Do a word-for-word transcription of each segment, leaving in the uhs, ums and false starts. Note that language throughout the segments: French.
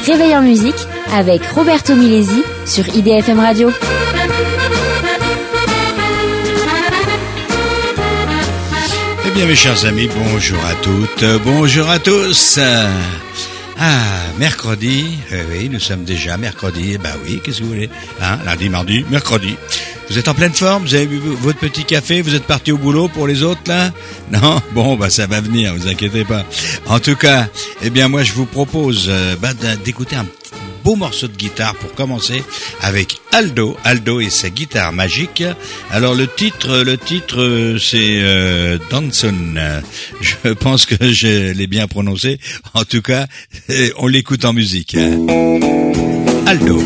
Réveil en musique avec Roberto Milesi sur I D F M Radio. Eh bien mes chers amis, bonjour à toutes, bonjour à tous. Ah, mercredi, eh oui, nous sommes déjà mercredi, bah oui, qu'est-ce que vous voulez, hein, lundi, mardi, mercredi. Vous êtes en pleine forme, vous avez bu votre petit café, vous êtes parti au boulot pour les autres là? Non? Bon, bah ça va venir, vous inquiétez pas. En tout cas, eh bien moi je vous propose euh, bah, d'écouter un beau morceau de guitare pour commencer avec Aldo, Aldo et sa guitare magique. Alors le titre, le titre c'est euh, Danson. Je pense que je l'ai bien prononcé. En tout cas, on l'écoute en musique. Aldo.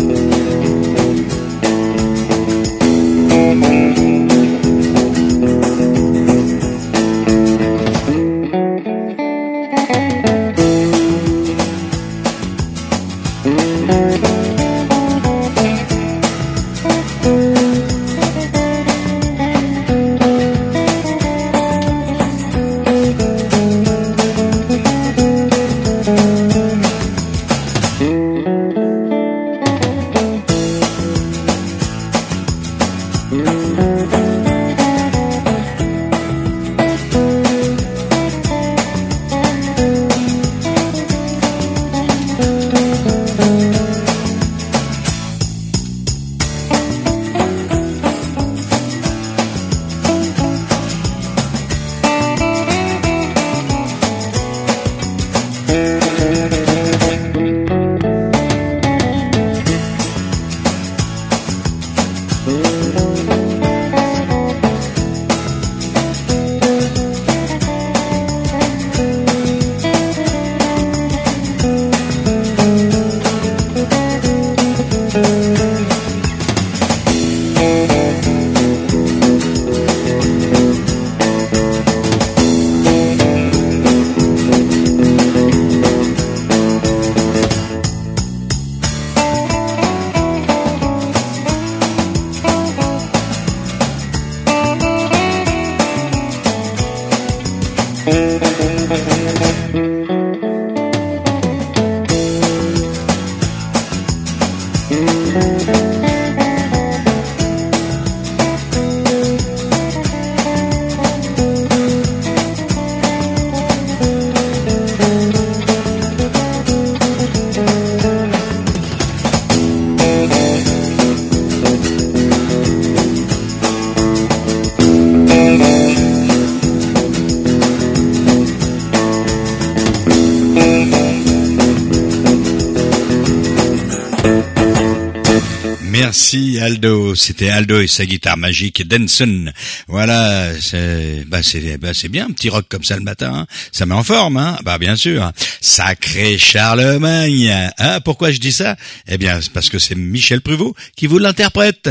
Merci Aldo, c'était Aldo et sa guitare magique Danson. Voilà, c'est bah c'est bah c'est bien un petit rock comme ça le matin, hein. Ça met en forme, hein. Bah bien sûr. Sacré Charlemagne. Ah, pourquoi je dis ça? Eh bien, c'est parce que c'est Michel Pruvot qui vous l'interprète.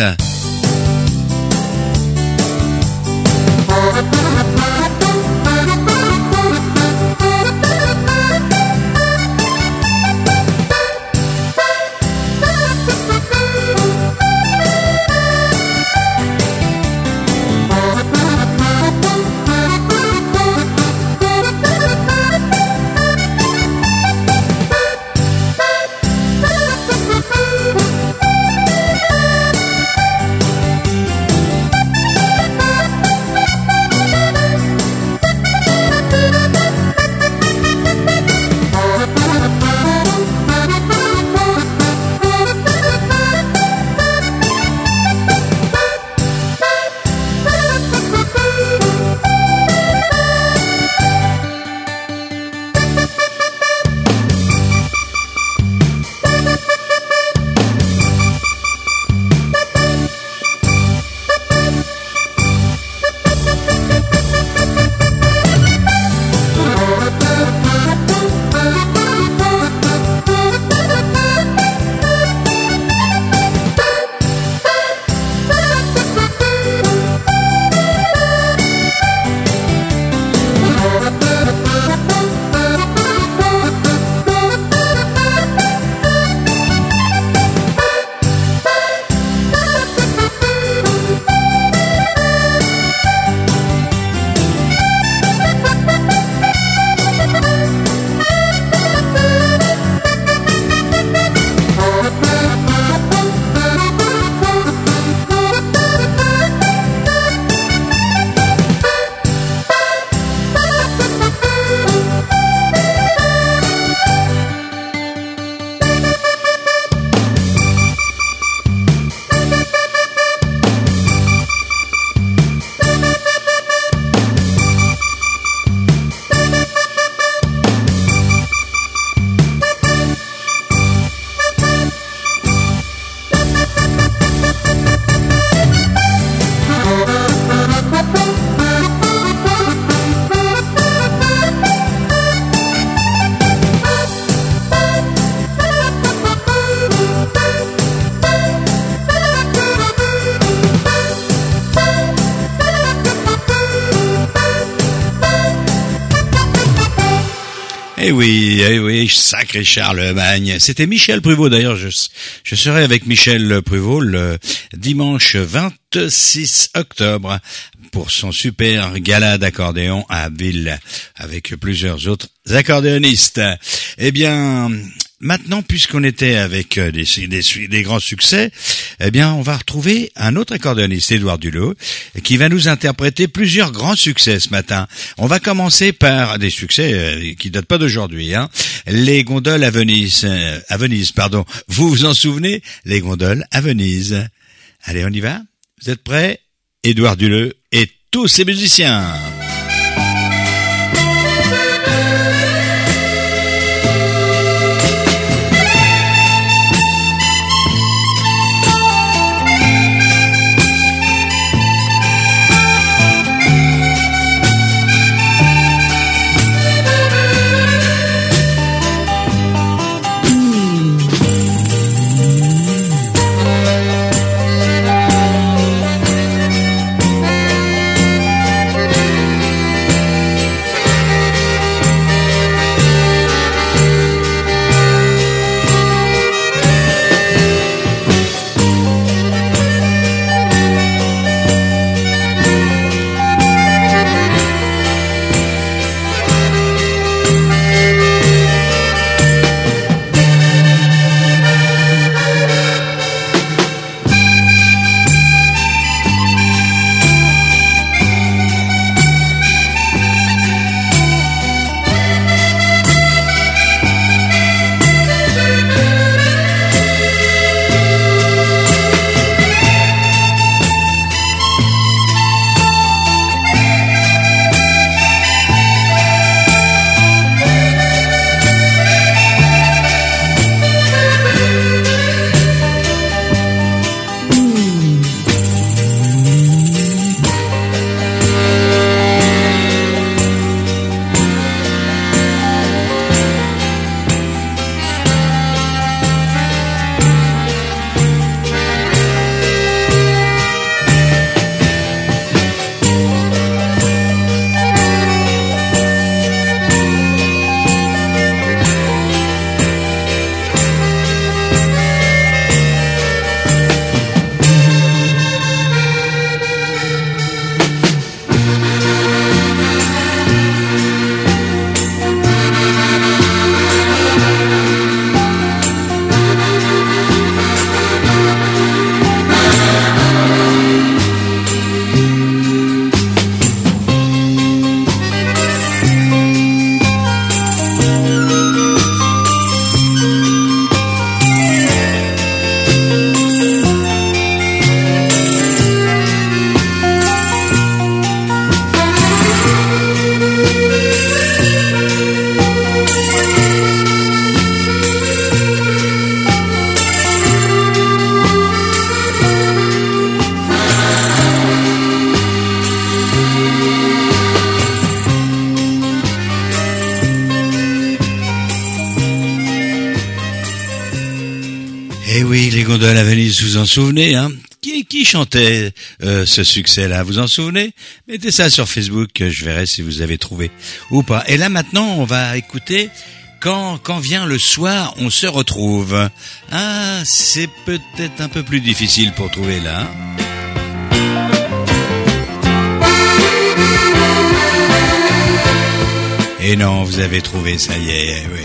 Eh oui, eh oui, sacré Charlemagne. C'était Michel Pruvot. D'ailleurs, je, je serai avec Michel Pruvot le dimanche vingt-six octobre pour son super gala d'accordéon à Abbeville avec plusieurs autres accordéonistes. Eh bien, maintenant, puisqu'on était avec des, des, des grands succès, eh bien, on va retrouver un autre accordéoniste, Édouard Dulot, qui va nous interpréter plusieurs grands succès ce matin. On va commencer par des succès qui datent pas d'aujourd'hui, hein. Les gondoles à Venise, euh, à Venise, pardon. Vous vous en souvenez? Les gondoles à Venise. Allez, on y va? Vous êtes prêts? Édouard Dulot et tous ses musiciens. De la Venise, vous en souvenez, hein? Qui, qui chantait euh, ce succès-là? Vous en souvenez? Mettez ça sur Facebook, je verrai si vous avez trouvé ou pas. Et là maintenant, on va écouter quand quand vient le soir, on se retrouve. Ah, c'est peut-être un peu plus difficile pour trouver là. Et non, vous avez trouvé, ça y est, oui.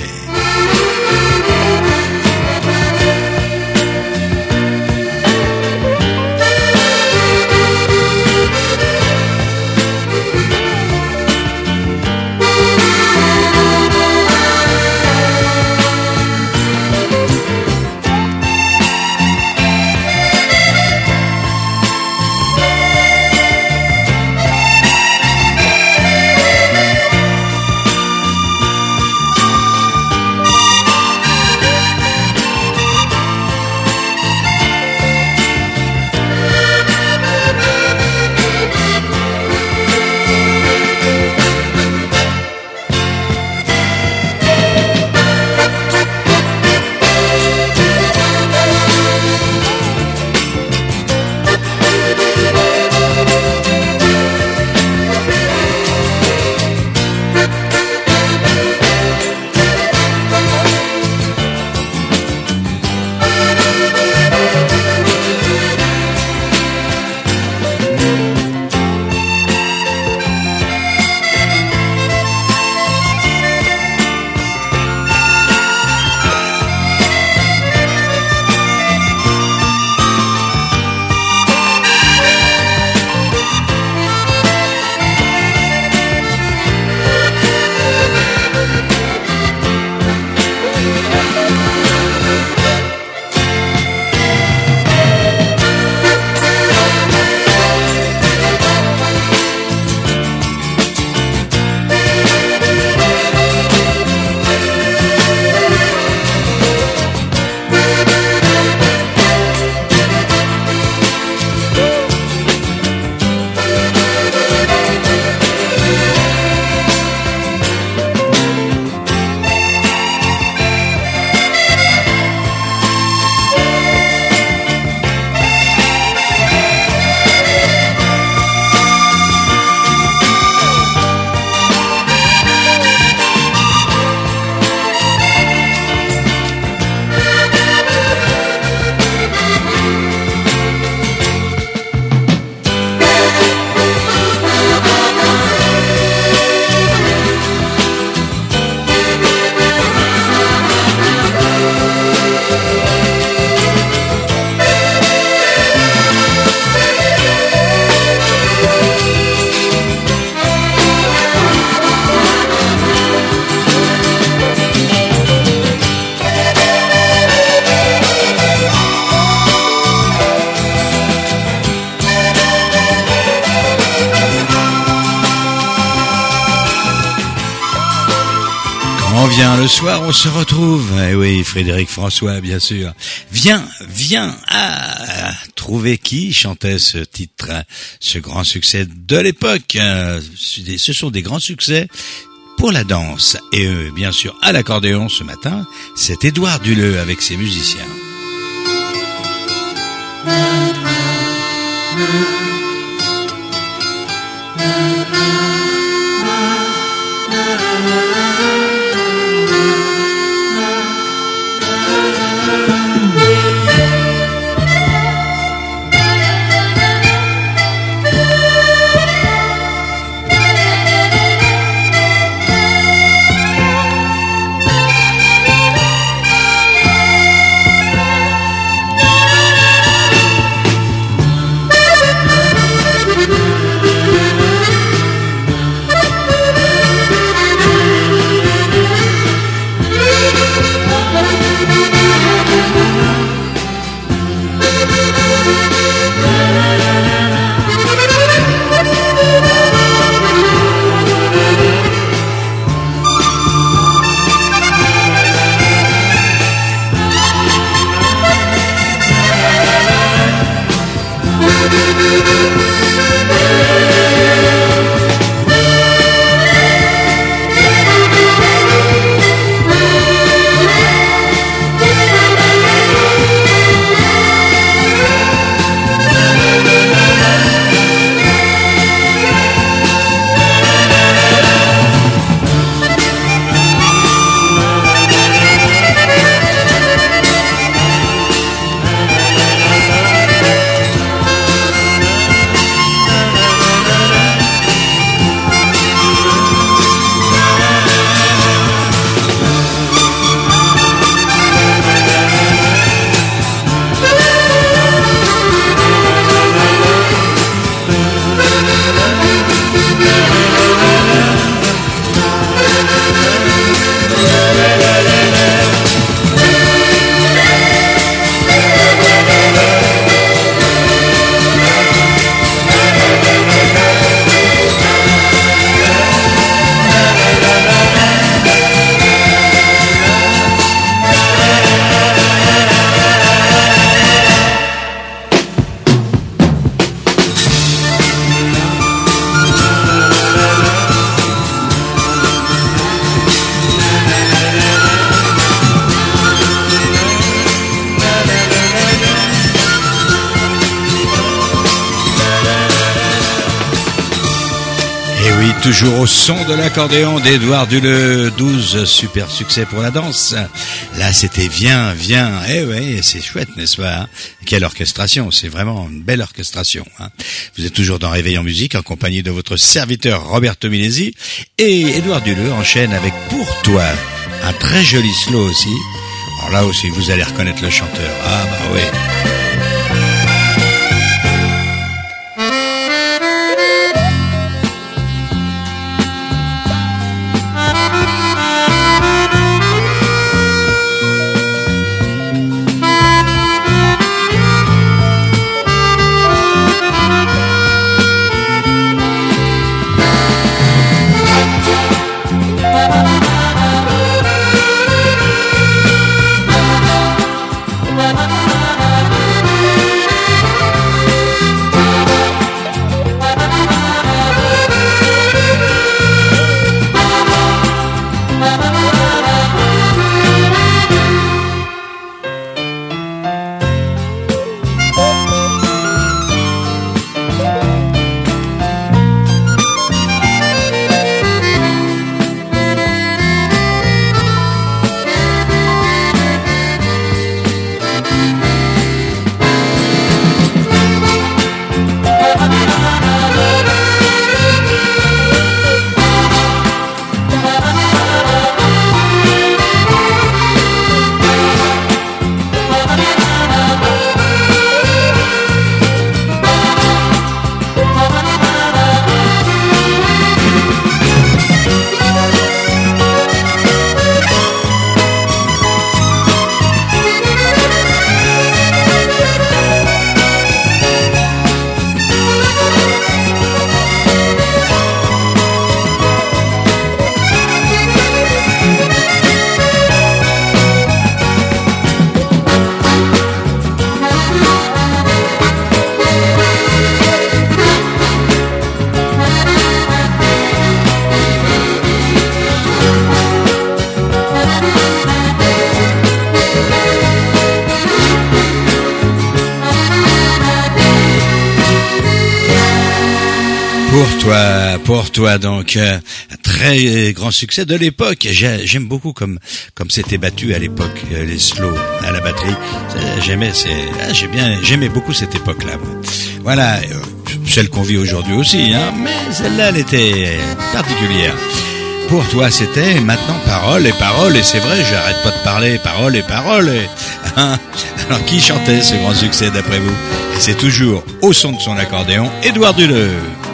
Viens, viens, le soir on se retrouve. Eh oui, Frédéric François, bien sûr. Viens, viens, ah, trouver qui chantait ce titre, ce grand succès de l'époque. Ce sont des grands succès pour la danse. Et euh, bien sûr, à l'accordéon ce matin, c'est Édouard Duleux avec ses musiciens. Toujours au son de l'accordéon d'Édouard Duleux, douze super succès pour la danse. Là, c'était Viens, viens. Eh ouais, c'est chouette, n'est-ce pas, hein? Quelle orchestration, c'est vraiment une belle orchestration, hein. Vous êtes toujours dans Réveil en musique, en compagnie de votre serviteur Roberto Milesi. Et Édouard Duleux enchaîne avec Pour toi, un très joli slow aussi. Alors là aussi, vous allez reconnaître le chanteur. Ah bah ouais. Bye. Pour toi, pour toi donc, euh, très grand succès de l'époque. J'ai, j'aime beaucoup comme comme c'était battu à l'époque euh, les slows à la batterie. Ça, j'aimais, c'est, ah, j'ai bien, j'aimais beaucoup cette époque-là. Moi. Voilà, euh, celle qu'on vit aujourd'hui aussi, hein, mais celle-là, elle était particulière. Pour toi, c'était maintenant parole et parole, et c'est vrai, j'arrête pas de parler, parole et parole. Et, hein. Alors, qui chantait ce grand succès d'après vous? Et c'est toujours au son de son accordéon, Édouard Duleux.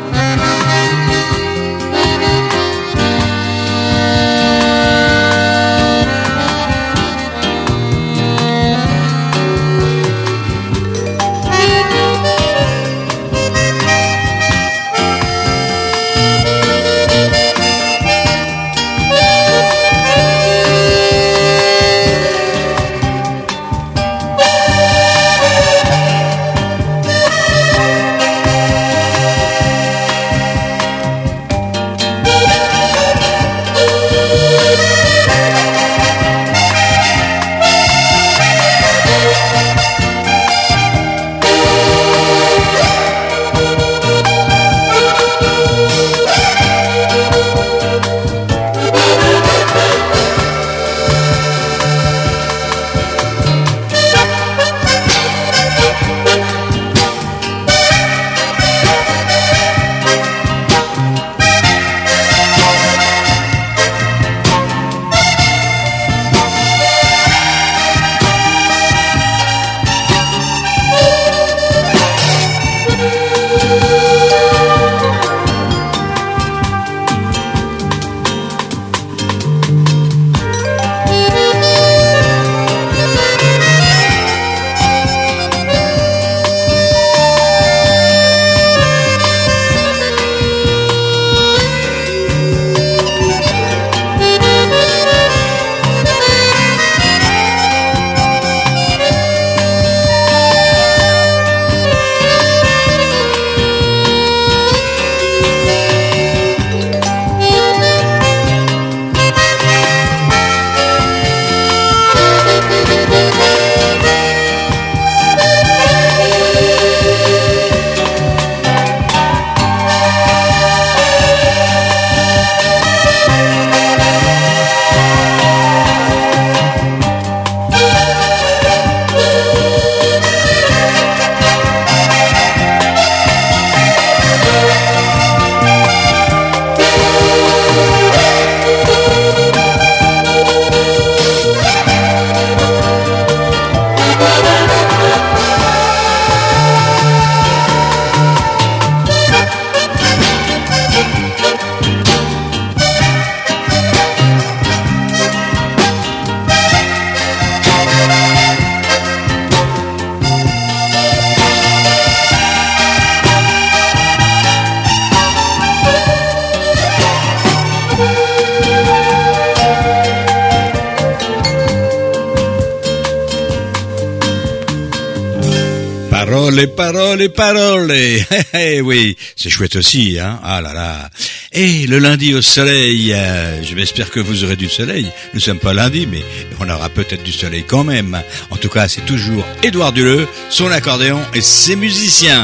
Parole, parole, parole. Eh, eh, oui, c'est chouette aussi, hein. Ah là là. Et le lundi au soleil, euh, je m'espère que vous aurez du soleil. Nous sommes pas lundi, mais on aura peut-être du soleil quand même. En tout cas, c'est toujours Édouard Duleux, son accordéon et ses musiciens.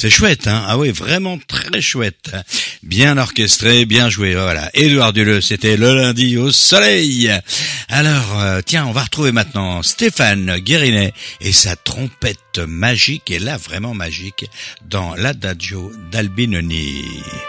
C'est chouette, hein. Ah oui, vraiment très chouette. Bien orchestré, bien joué. Voilà. Édouard Duleux, c'était le lundi au soleil. Alors, euh, tiens, on va retrouver maintenant Stéphane Guérinet et sa trompette magique, et là vraiment magique, dans l'Adagio d'Albinoni.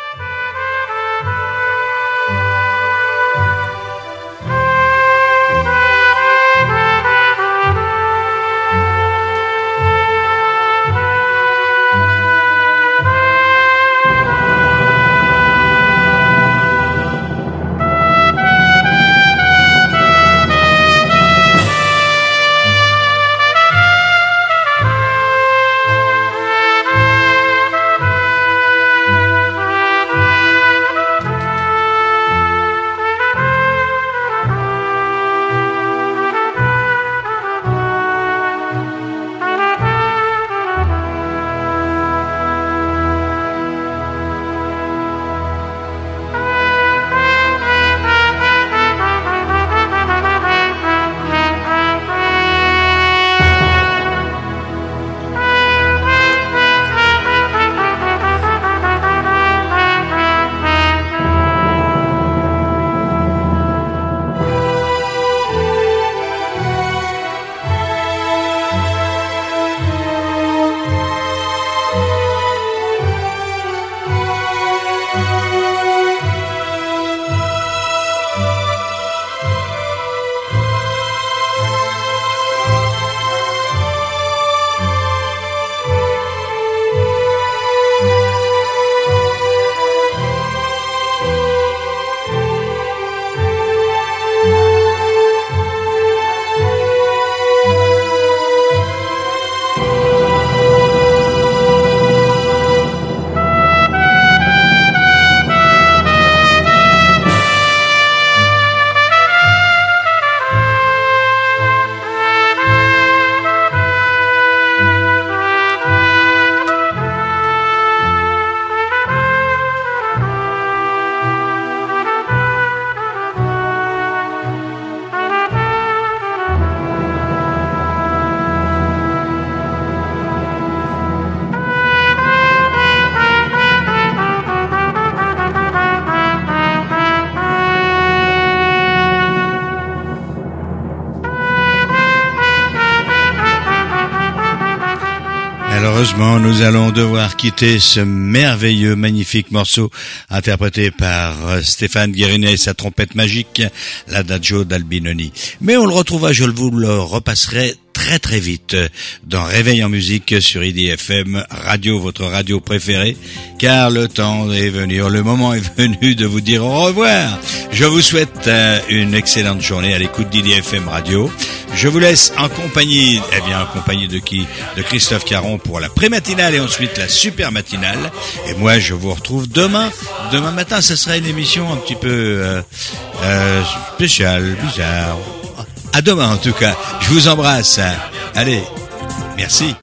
Malheureusement, nous allons devoir quitter ce merveilleux, magnifique morceau interprété par Stéphane Guérinet et sa trompette magique, l'Adagio d'Albinoni. Mais on le retrouvera, je vous le repasserai très très vite dans Réveil en musique sur I D F M Radio, votre radio préférée, car le temps est venu, le moment est venu de vous dire au revoir. Je vous souhaite une excellente journée à l'écoute d'I D F M Radio. Je vous laisse en compagnie, eh bien en compagnie de qui? De Christophe Caron pour la pré-matinale et ensuite la super matinale. Et moi je vous retrouve demain. Demain matin, ce sera une émission un petit peu euh, euh, spéciale, bizarre. À demain en tout cas. Je vous embrasse. Allez, merci.